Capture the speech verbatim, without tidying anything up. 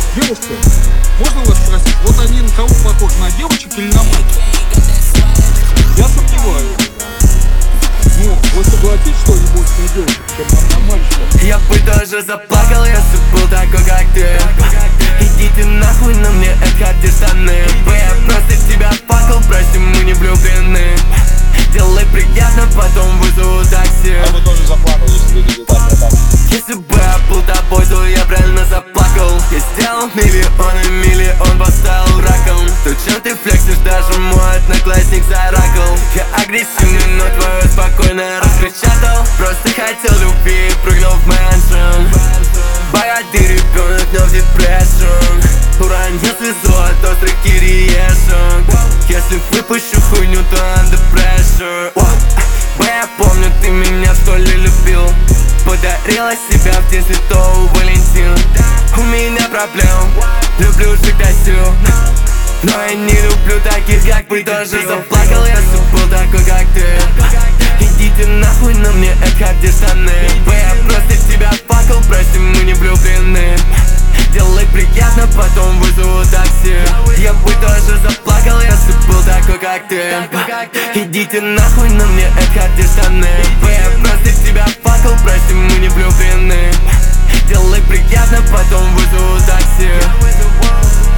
Девушка, можно вас спросить, вот они на кого похожи, на девочек или на мальчиков? Я сомневаюсь. Ну, вы согласитесь, что они больше на девочек, чем на, на мальчиков? Я бы тоже заплакал, если был такой, как ты. Идите нахуй, на мне это штаны. Я просто тебя факал, прости, мы не влюблены. Делай приятно, потом вызову такси. Я бы тоже заплакал, если видели так, братан. Если бы я был тобой, то я правильно заплакал. Я сделал миллионы, миллион поставил раком. То чем ты флексишь, даже мой одноклассник заракал. Я агрессивный, но твою спокойно раскричатал. Просто хотел любви и прыгнул в мэншн. Богатый ребенок, но в депрессион. Уронил слезу от острых кириешек. Если выпущу хуйню, то under pressure. Бо я помню, ты меня что ли любил. Подарила себя в день Святого Валентина. У меня проблем, люблю жить красиво. Но я не люблю таких, как вы. Тоже заплакал, если был такой, как ты. Идите нахуй, на мне это штаны. Бо я просто тебя факал, прости, мы не влюблены. Делай приятно, потом вызову такси. Я бы тоже заплакал, если был такой, как ты. Идите нахуй, на мне это штаны. Бо я просто тебя факал, прости, мы не влюблены. Делай приятно, потом вызову такси.